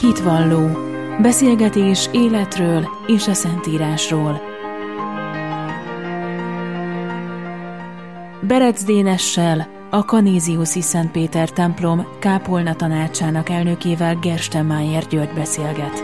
Hitvalló. Beszélgetés életről és a Szentírásról. Berec Dénessel, a Kanéziuszi Szent Péter templom kápolna tanácsának elnökével Gerstenmaier György beszélget.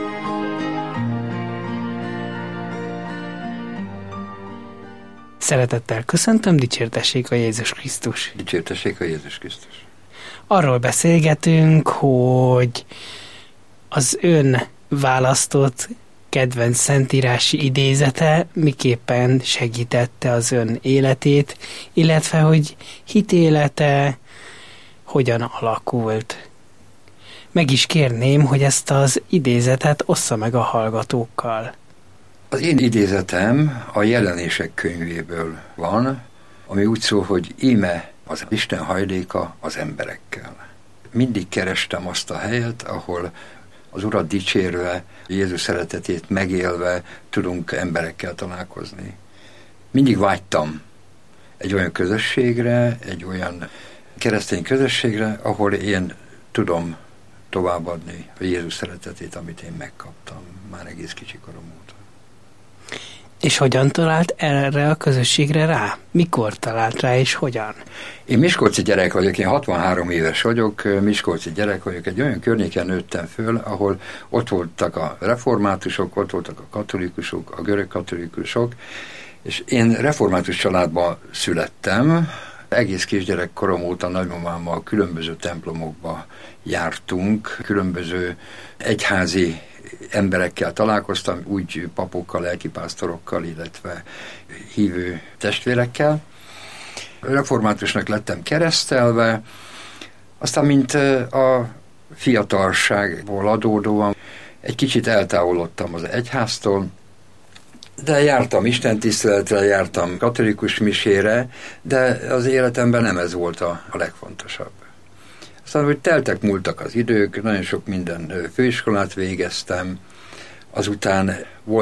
Szeretettel köszöntöm, dicsértessék a Jézus Krisztus. Dicsértessék a Jézus Krisztus. Arról beszélgetünk, hogy az ön választott kedvenc szentírási idézete miképpen segítette az ön életét, illetve hogy hitélete hogyan alakult. Meg is kérném, hogy ezt az idézetet ossza meg a hallgatókkal. Az én idézetem a Jelenések könyvéből van, ami úgy szól, hogy íme az Isten hajléka az emberekkel. Mindig kerestem azt a helyet, ahol az Urat dicsérve, Jézus szeretetét megélve tudunk emberekkel találkozni. Mindig vágytam egy olyan közösségre, egy olyan keresztény közösségre, ahol én tudom továbbadni a Jézus szeretetét, amit én megkaptam már egész kicsi korom óta. És hogyan talált erre a közösségre rá? Mikor talált rá, és hogyan? Én miskolci gyerek vagyok, én 63 éves vagyok, miskolci gyerek vagyok, egy olyan környéken nőttem föl, ahol ott voltak a reformátusok, ott voltak a katolikusok, a görög katolikusok, és én református családba születtem, egész kisgyerek korom óta nagymamámmal különböző templomokba jártunk, különböző egyházi emberekkel találkoztam, úgy papokkal, lelkipásztorokkal, illetve hívő testvérekkel. Reformátusnak lettem keresztelve, aztán mint a fiatalságból adódóan egy kicsit eltávolodtam az egyháztól, de jártam istentiszteletre, jártam katolikus misére, de az életemben nem ez volt a legfontosabb. Aztán, hogy múltak az idők, nagyon sok minden főiskolát végeztem, azután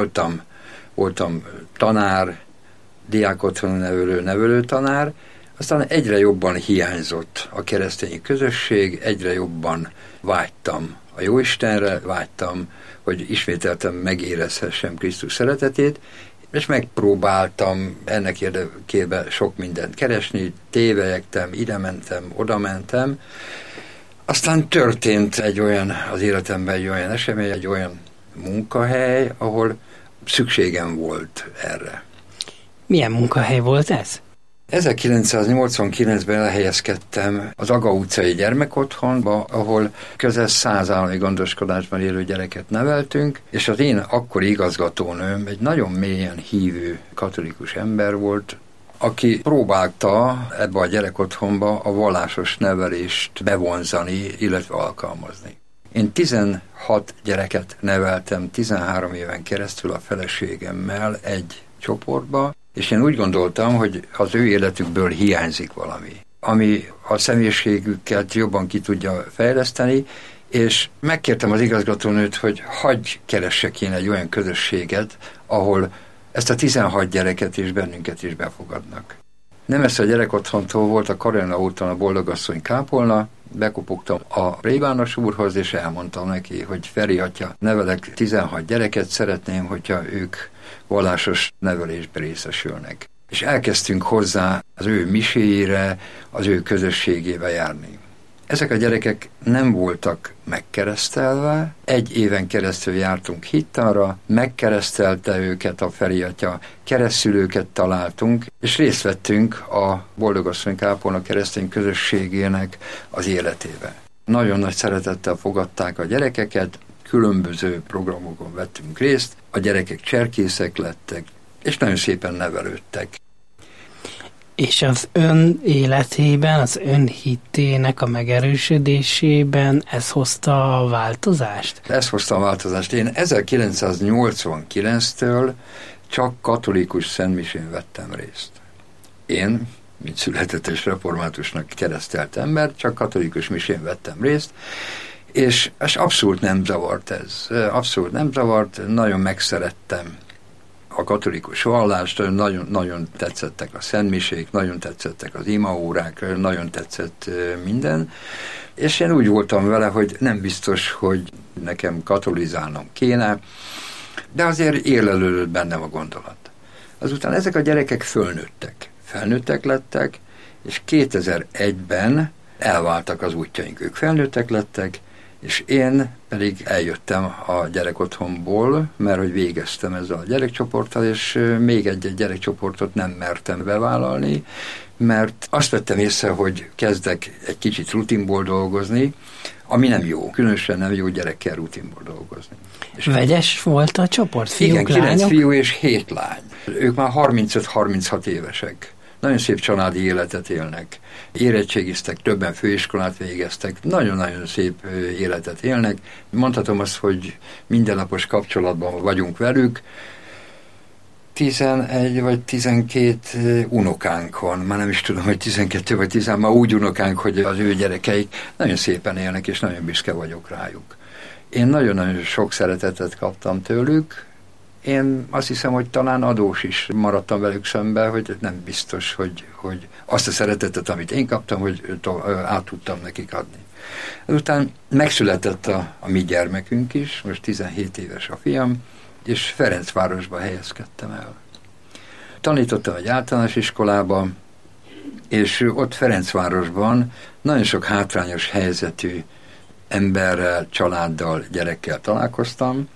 voltam tanár, diákotthoni nevelő tanár, aztán egyre jobban hiányzott a keresztény közösség, egyre jobban vágytam a Jóistenre, vágytam, hogy ismételten megérezhessem Krisztus szeretetét, és megpróbáltam ennek érdekében sok mindent keresni, tévelyegtem, ide mentem, oda mentem. Aztán történt az életemben egy olyan esemény, egy olyan munkahely, ahol szükségem volt erre. Milyen munkahely volt ez? 1989-ben elhelyezkedtem az Aga utcai gyermekotthonba, ahol közel 100 állami gondoskodásban élő gyereket neveltünk, és az én akkori igazgatónőm egy nagyon mélyen hívő katolikus ember volt, aki próbálta ebbe a gyerekotthonba a vallásos nevelést bevonzani, illetve alkalmazni. Én 16 gyereket neveltem 13 éven keresztül a feleségemmel egy csoportba, és én úgy gondoltam, hogy az ő életükből hiányzik valami, ami a személyiségüket jobban ki tudja fejleszteni, és megkértem az igazgatónőt, hogy hagyj keressek én egy olyan közösséget, ahol ezt a 16 gyereket és bennünket is befogadnak. Nem ezt a gyerekotthontól volt a Karolina úton a Boldogasszony kápolna, bekopogtam a plébános úrhoz, és elmondtam neki, hogy Feri atya, nevelek 16 gyereket, szeretném, hogyha ők vallásos nevelésbe részesülnek. És elkezdtünk hozzá az ő miséjére, az ő közösségébe járni. Ezek a gyerekek nem voltak megkeresztelve, 1 éven keresztül jártunk hittanra, megkeresztelte őket a Feri atya, keresztszülőket találtunk, és részt vettünk a Boldogasszony kápolna keresztény közösségének az életébe. Nagyon nagy szeretettel fogadták a gyerekeket, különböző programokon vettünk részt, a gyerekek cserkészek lettek, és nagyon szépen nevelődtek. És az ön életében, az ön hitének a megerősödésében ez hozta a változást? Ez hozta a változást. Én 1989-től csak katolikus szentmisén vettem részt. Én, mint született reformátusnak keresztelt ember, csak katolikus misén vettem részt, és abszolút nem zavart ez. Abszolút nem zavart, nagyon megszerettem a katolikus vallást, nagyon, nagyon tetszettek a szentmisék, nagyon tetszettek az imaórák, nagyon tetszett minden, és én úgy voltam vele, hogy nem biztos, hogy nekem katolizálnom kéne, de azért érlelődött bennem a gondolat. Azután ezek a gyerekek felnőttek lettek, és 2001-ben elváltak az útjaink, ők felnőttek lettek, és én pedig eljöttem a gyerekotthonból, mert hogy végeztem ezzel a gyerekcsoporttal, és még egy gyerekcsoportot nem mertem bevállalni, mert azt vettem észre, hogy kezdek egy kicsit rutinból dolgozni, ami nem jó, különösen nem jó gyerekkel rutinból dolgozni. És vegyes volt a csoport? Fiúk, igen, 9 lányok? fiú és 7 lány. Ők már 35-36 évesek. Nagyon szép családi életet élnek. Érettségiztek, többen főiskolát végeztek, nagyon-nagyon szép életet élnek. Mondhatom azt, hogy mindennapos kapcsolatban vagyunk velük. 11 vagy 12 unokánk van, már nem is tudom, hogy 12 vagy 10, már úgy unokánk, hogy az ő gyerekeik nagyon szépen élnek, és nagyon büszke vagyok rájuk. Én nagyon-nagyon sok szeretetet kaptam tőlük. Én azt hiszem, hogy talán adós is maradtam velük szembe, hogy nem biztos, hogy azt a szeretetet, amit én kaptam, hogy át tudtam nekik adni. Azután megszületett a mi gyermekünk is, most 17 éves a fiam, és Ferencvárosba helyezkedtem el. Tanítottam egy általános iskolába, és ott Ferencvárosban nagyon sok hátrányos helyzetű emberrel, családdal, gyerekkel találkoztam,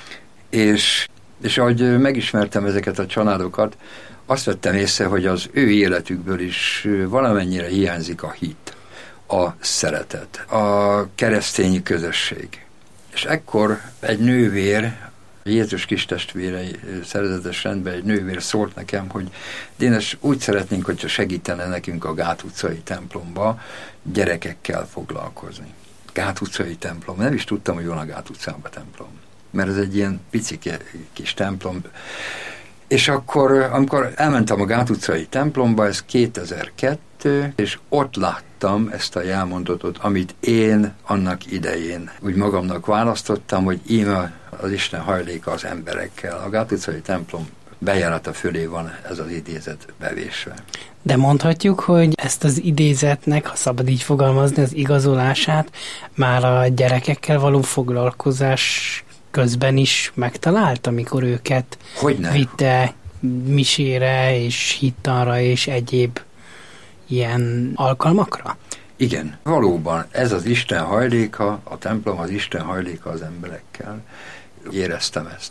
és ahogy megismertem ezeket a családokat, azt vettem észre, hogy az ő életükből is valamennyire hiányzik a hit, a szeretet, a keresztény közösség. És ekkor egy nővér, Jézus kistestvérei szerzetes rendben egy nővér szólt nekem, hogy Dénes, úgy szeretnénk, hogyha segítene nekünk a Gát utcai templomba gyerekekkel foglalkozni. Gát utcai templom. Nem is tudtam, hogy van a Gát utcában templom. Mert ez egy ilyen picike kis templom. És akkor, amikor elmentem a Gát utcai templomba, ez 2002, és ott láttam ezt a jelmondatot, amit én annak idején úgy magamnak választottam, hogy íme az Isten hajléka az emberekkel. A Gát utcai templom bejárata fölé van ez az idézet bevésve. De mondhatjuk, hogy ezt az idézetnek, ha szabad így fogalmazni, az igazolását már a gyerekekkel való foglalkozás közben is megtalált, amikor őket vitte misére és hittanra és egyéb ilyen alkalmakra? Igen, valóban ez az Isten hajléka, a templom az Isten hajléka az emberekkel. Éreztem ezt.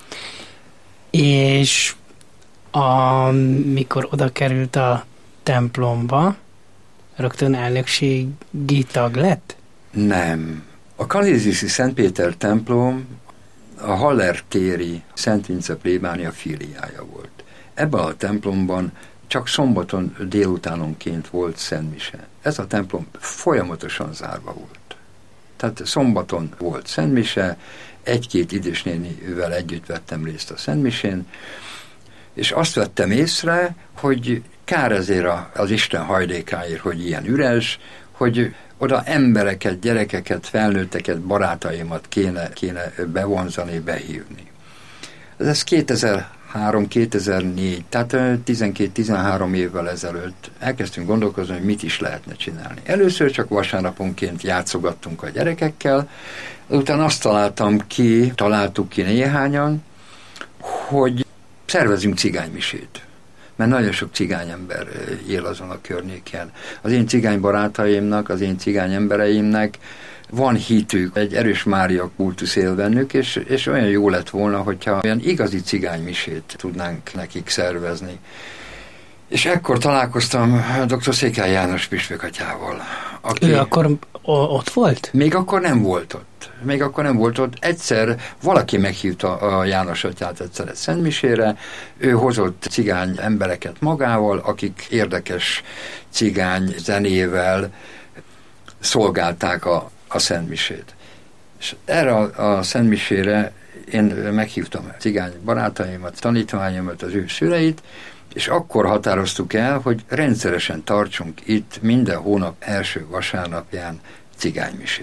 És amikor oda került a templomba, rögtön elnökségi tag lett? Nem. A Kanéziszi Szent Péter templom a Haller téri Szent Vince plébánia filiája volt. Ebben a templomban csak szombaton délutánonként volt szentmise. Ez a templom folyamatosan zárva volt. Tehát szombaton volt szentmise, egy-két idősnénivel együtt vettem részt a szentmisén, és azt vettem észre, hogy kár ezért az Isten hajlékáért, hogy ilyen üres, hogy oda embereket, gyerekeket, felnőtteket, barátaimat kéne bevonzani, behívni. Ez 2003-2004, tehát 12-13 évvel ezelőtt elkezdtünk gondolkozni, hogy mit is lehetne csinálni. Először csak vasárnaponként játszogattunk a gyerekekkel, utána azt találtuk ki néhányan, hogy szervezünk cigánymisét. Mert nagyon sok cigány ember él azon a környéken. Az én cigány barátaimnak, az én cigány embereimnek van hitük, egy erős Mária kultusz él bennük, és olyan jó lett volna, hogyha olyan igazi cigánymisét tudnánk nekik szervezni. És ekkor találkoztam dr. Székely János püspökatyával. Ő akkor ott volt? Még akkor nem volt ott. Egyszer valaki meghívta a János atyát egyszer egy szentmisére, ő hozott cigány embereket magával, akik érdekes cigány zenével szolgálták a szentmisét. És erre a szentmisére én meghívtam a cigány barátaimat, tanítványomat, az ő szüleit, és akkor határoztuk el, hogy rendszeresen tartsunk itt minden hónap első vasárnapján cigánymisét.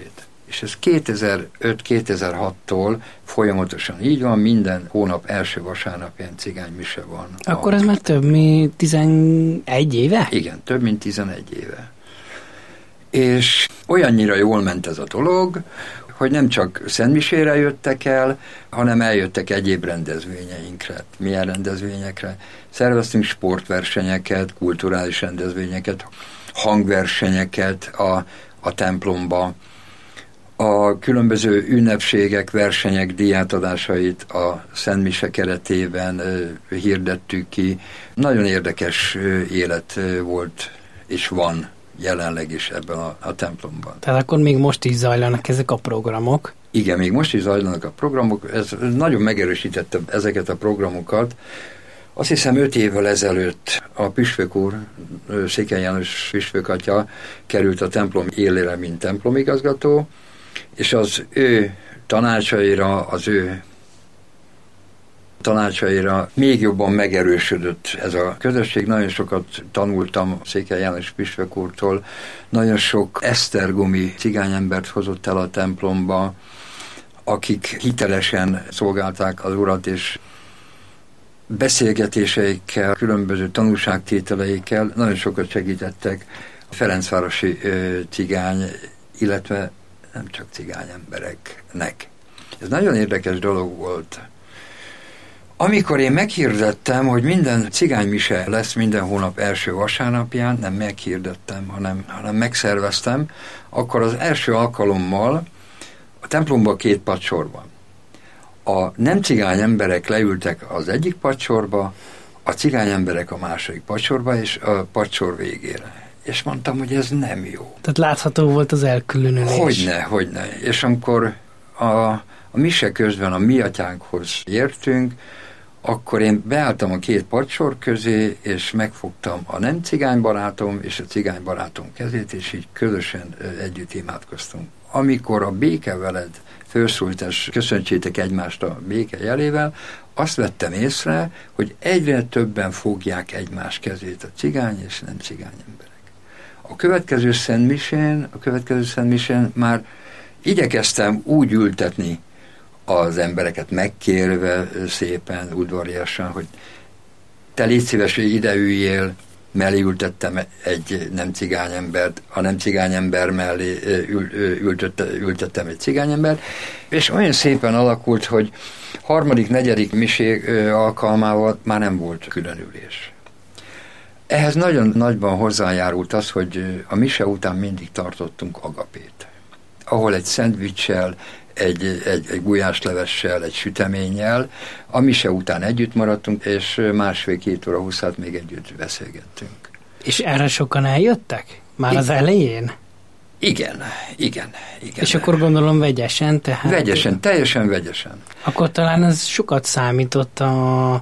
És ez 2005-2006-tól folyamatosan így van, minden hónap első vasárnapján cigánymise van. Akkor ez már több mint 11 éve? Igen, több mint 11 éve. És olyannyira jól ment ez a dolog, hogy nem csak szentmisére jöttek el, hanem eljöttek egyéb rendezvényeinkre. Milyen rendezvényekre? Szerveztünk sportversenyeket, kulturális rendezvényeket, hangversenyeket a templomba, a különböző ünnepségek, versenyek díjátadásait a szentmise keretében hirdettük ki. Nagyon érdekes élet volt és van jelenleg is ebben a templomban. Tehát akkor még most is zajlanak ezek a programok? Igen, még most is zajlanak a programok. Ez nagyon megerősítette ezeket a programokat. Azt hiszem 5 évvel ezelőtt a püspök úr, Székely János püspök atya került a templom élére, mint templomigazgató, és az ő tanácsaira még jobban megerősödött ez a közösség. Nagyon sokat tanultam Székely János püspök úrtól, nagyon sok esztergomi cigányembert hozott el a templomba, akik hitelesen szolgálták az Urat, és beszélgetéseikkel, különböző tanúságtételeikkel nagyon sokat segítettek a ferencvárosi cigány, illetve nem csak cigány embereknek. Ez nagyon érdekes dolog volt. Amikor én meghirdettem, hogy minden cigánymise lesz minden hónap első vasárnapján, nem meghirdettem, hanem megszerveztem, akkor az első alkalommal a templomban 2 padsor van. A nem cigány emberek leültek az egyik padsorba, a cigány emberek a második padsorba, és a padsor végére. És mondtam, hogy ez nem jó. Tehát látható volt az elkülönülés. Hogyne. És amikor a mise közben a mi atyánkhoz értünk, akkor én beálltam a 2 padsor közé, és megfogtam a nem cigány barátom és a cigány barátom kezét, és így közösen együtt imádkoztunk. Amikor a béke veled felszólt, és köszöntsétek egymást a béke jelével, azt vettem észre, hogy egyre többen fogják egymás kezét a cigány és nem cigány emberek. A következő szentmisén már igyekeztem úgy ültetni az embereket, megkérve szépen, udvariasan, hogy te légy szíves, hogy ide üljél, mellé ültettem egy nem cigányembert, a nem cigányember mellé ültettem egy cigányembert, és olyan szépen alakult, hogy 3., 4. misé alkalmával már nem volt különülés. Ehhez nagyon nagyban hozzájárult az, hogy a mise után mindig tartottunk agapét, ahol egy szendvicssel, egy gulyáslevessel, egy süteménnyel, a mise után együtt maradtunk, és 1,5-2 óra hosszát még együtt beszélgettünk. És erre sokan eljöttek? Már az elején? Igen. És akkor gondolom vegyesen, tehát... Vegyesen, teljesen vegyesen. Akkor talán ez sokat számított a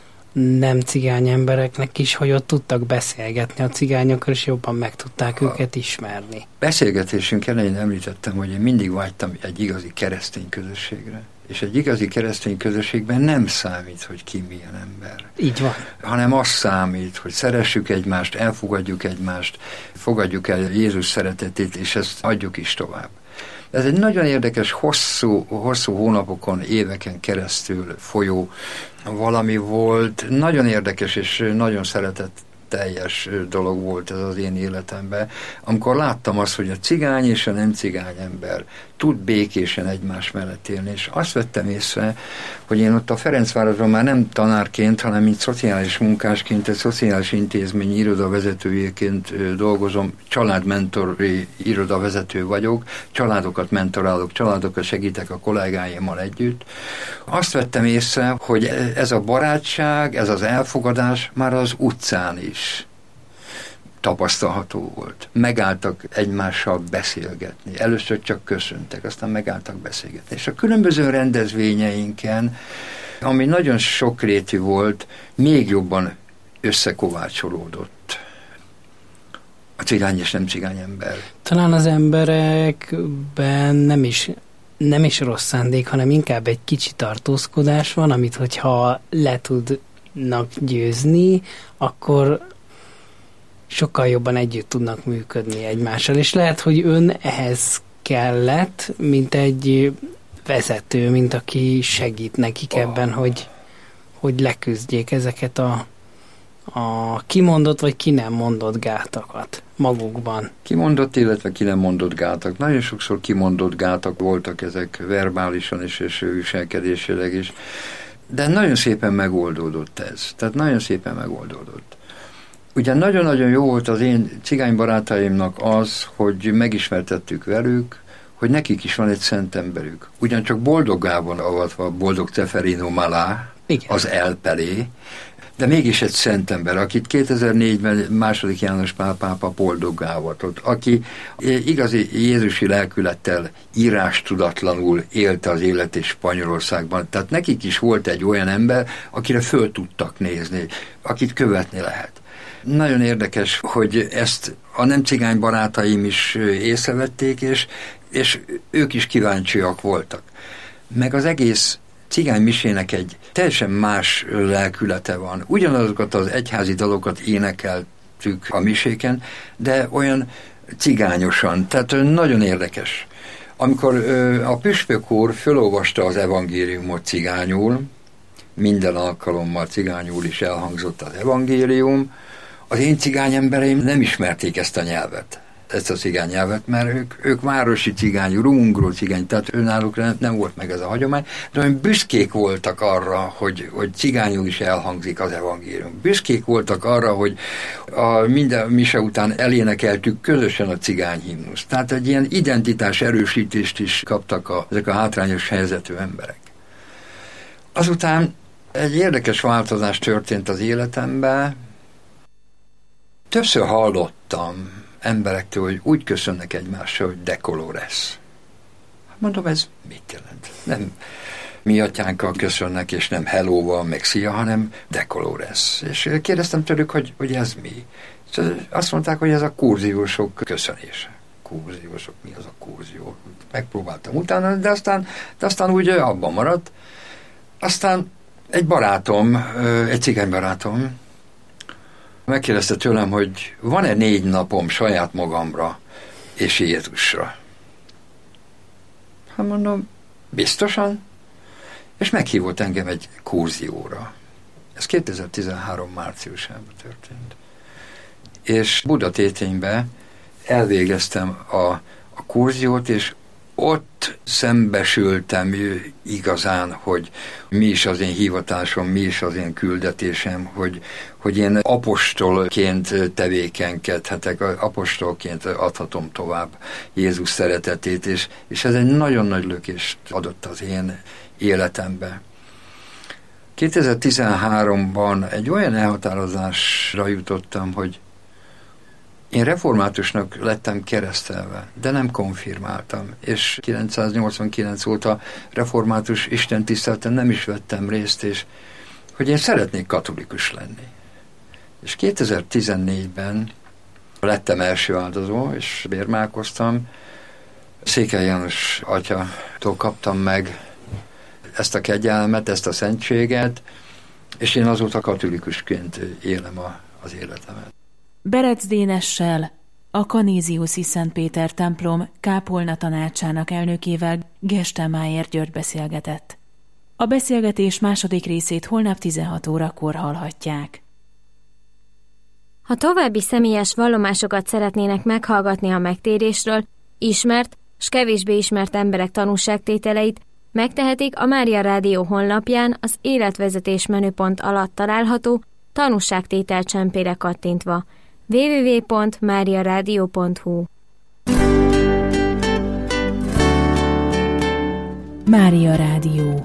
nem cigány embereknek is, hogy ott tudtak beszélgetni a cigányokkal, és jobban meg tudták őket ismerni. Beszélgetésünk elején említettem, hogy én mindig vágytam egy igazi keresztény közösségre. És egy igazi keresztény közösségben nem számít, hogy ki milyen ember. Így van. Hanem az számít, hogy szeressük egymást, elfogadjuk egymást, fogadjuk el Jézus szeretetét, és ezt adjuk is tovább. Ez egy nagyon érdekes, hosszú hónapokon, éveken keresztül folyó valami volt. Nagyon érdekes és nagyon szeretetteljes dolog volt ez az én életemben, amikor láttam azt, hogy a cigány és a nem cigány ember tud békésen egymás mellett élni, és azt vettem észre, hogy én ott a Ferencvárosban már nem tanárként, hanem mint szociális munkásként, egy szociális intézmény irodavezetőjéként dolgozom, családmentori irodavezető vagyok, családokat mentorálok, családokat segítek a kollégáimmal együtt. Azt vettem észre, hogy ez a barátság, ez az elfogadás már az utcán is tapasztalható volt. Megálltak egymással beszélgetni. Először csak köszöntek, aztán megálltak beszélgetni. És a különböző rendezvényeinken, ami nagyon sokrétű volt, még jobban összekovácsolódott a cigány és nem cigány ember. Talán az emberekben nem is rossz szándék, hanem inkább egy kicsi tartózkodás van, amit hogyha le tudnak győzni, akkor sokkal jobban együtt tudnak működni egymással, és lehet, hogy ön ehhez kellett, mint egy vezető, mint aki segít nekik ebben, hogy leküzdjék ezeket a kimondott vagy ki nem mondott gátakat magukban. Kimondott, illetve ki nem mondott gátak. Nagyon sokszor kimondott gátak voltak ezek verbálisan is, és viselkedésileg is. De nagyon szépen megoldódott ez. Tehát nagyon szépen megoldódott. Ugye nagyon-nagyon jó volt az én cigány barátaimnak az, hogy megismertettük velük, hogy nekik is van egy szent emberük. Ugyancsak boldoggá van avatva Boldog Ceferino Malá, az elpelé, de mégis egy szent ember, akit 2004-ben II. János Pál pápa boldoggá avatott, aki igazi jézusi lelkülettel írástudatlanul élte az életét Spanyolországban. Tehát nekik is volt egy olyan ember, akire föl tudtak nézni, akit követni lehet. Nagyon érdekes, hogy ezt a nem cigány barátaim is észrevették, és ők is kíváncsiak voltak. Meg az egész cigány misének egy teljesen más lelkülete van. Ugyanazokat az egyházi dalokat énekeltük a miséken, de olyan cigányosan, tehát nagyon érdekes. Amikor a püspök úr fölolvasta az evangéliumot cigányul, minden alkalommal cigányul is elhangzott az evangélium, az én cigány embereim nem ismerték ezt a nyelvet, ezt a cigány nyelvet, mert ők városi cigány, rungró cigány, tehát önálluk nem volt meg ez a hagyomány, de olyan büszkék voltak arra, hogy cigányul is elhangzik az evangélium. Büszkék voltak arra, hogy minden mise után elénekeltük közösen a cigány himnuszt. Tehát egy ilyen identitás erősítést is kaptak ezek a hátrányos helyzetű emberek. Azután egy érdekes változás történt az életemben. Többször hallottam emberektől, hogy úgy köszönnek egymással, hogy de colores. Mondom, ez mit jelent? Nem mi atyánkkal köszönnek, és nem hello-val, meg szia, hanem de colores. És kérdeztem tőlük, hogy ez mi? Azt mondták, hogy ez a kurziósok köszönése. Kurziósok, mi az a kurzió? Megpróbáltam utána, de aztán úgy abban maradt. Aztán egy barátom, egy cigány barátom megkérdezte tőlem, hogy van-e 4 napom saját magamra és Jézusra. Hát mondom, biztosan? És meghívott engem egy kurzióra. Ez 2013 márciusában történt. És Budatétényben elvégeztem a kurziót, és ott szembesültem igazán, hogy mi is az én hivatásom, mi is az én küldetésem, hogy én apostolként tevékenykedhetek, apostolként adhatom tovább Jézus szeretetét, és ez egy nagyon nagy lökést adott az én életembe. 2013-ban egy olyan elhatározásra jutottam, hogy én reformátusnak lettem keresztelve, de nem konfirmáltam, és 989 óta református istentiszteleten nem is vettem részt, és hogy én szeretnék katolikus lenni. És 2014-ben lettem első áldozó, és bérmálkoztam. Székely János atyától kaptam meg ezt a kegyelmet, ezt a szentséget, és én azóta katolikusként élem az életemet. Berec Dénessel, a Kanéziuszi Szent Péter templom kápolna tanácsának elnökével Gerstenmaier György beszélgetett. A beszélgetés második részét holnap 16 órakor hallhatják. Ha további személyes vallomásokat szeretnének meghallgatni a megtérésről, ismert s kevésbé ismert emberek tanúságtételeit, megtehetik a Mária Rádió honlapján az életvezetés menüpont alatt található tanúságtétel csempére kattintva. www.mariaradio.hu. Mária Rádió.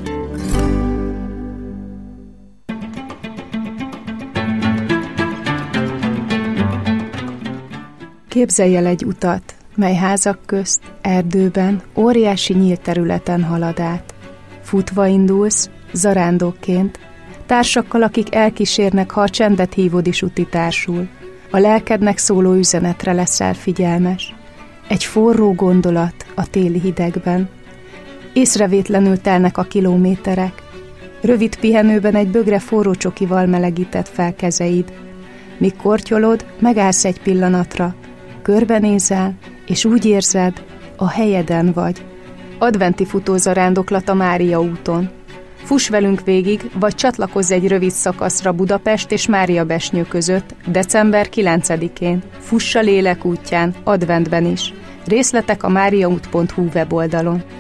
Képzelj el egy utat, mely házak közt, erdőben, óriási nyílt területen halad át. Futva indulsz, zarándokként, társakkal, akik elkísérnek, ha a csendet hívod is utitársul. A lelkednek szóló üzenetre leszel figyelmes. Egy forró gondolat a téli hidegben. Észrevétlenül telnek a kilométerek. Rövid pihenőben egy bögre forró csokival melegített fel kezeid. Míg kortyolod, megállsz egy pillanatra, körbenézel, és úgy érzed, a helyeden vagy. Adventi futózarándoklat a Mária úton. Fuss velünk végig, vagy csatlakozz egy rövid szakaszra Budapest és Máriabesnyő között, december 9-én. Fuss a lélek útján, adventben is. Részletek a máriaút.hu weboldalon.